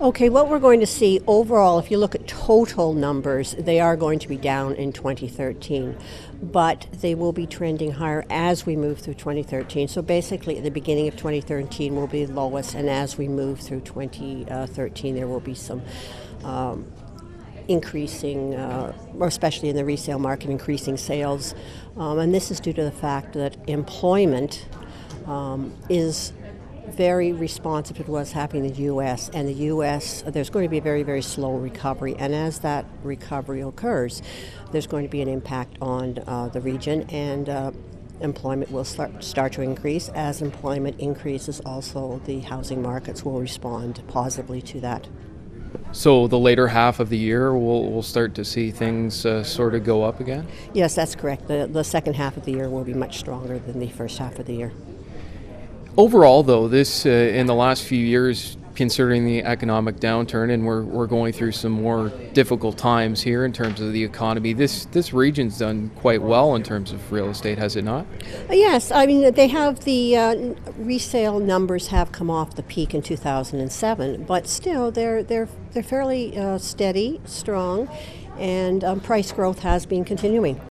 Okay, what we're going to see overall, if you look at total numbers, they are going to be down in 2013, but they will be trending higher as we move through 2013. So basically, at the beginning of 2013 will be lowest, and as we move through 2013, there will be some increasing, especially in the resale market, increasing sales. And this is due to the fact that employment is very responsive to what's happening in the U.S. And the U.S., there's going to be a very, very slow recovery. And as that recovery occurs, there's going to be an impact on the region, and employment will start to increase. As employment increases, also the housing markets will respond positively to that. So the later half of the year, we'll start to see things sort of go up again? Yes, that's correct. The second half of the year will be much stronger than the first half of the year. Overall, though, this in the last few years, considering the economic downturn, and we're going through some more difficult times here in terms of the economy, this region's done quite well in terms of real estate, has it not? Yes, I mean they have the resale numbers have come off the peak in 2007, but still they're fairly steady, strong, and price growth has been continuing.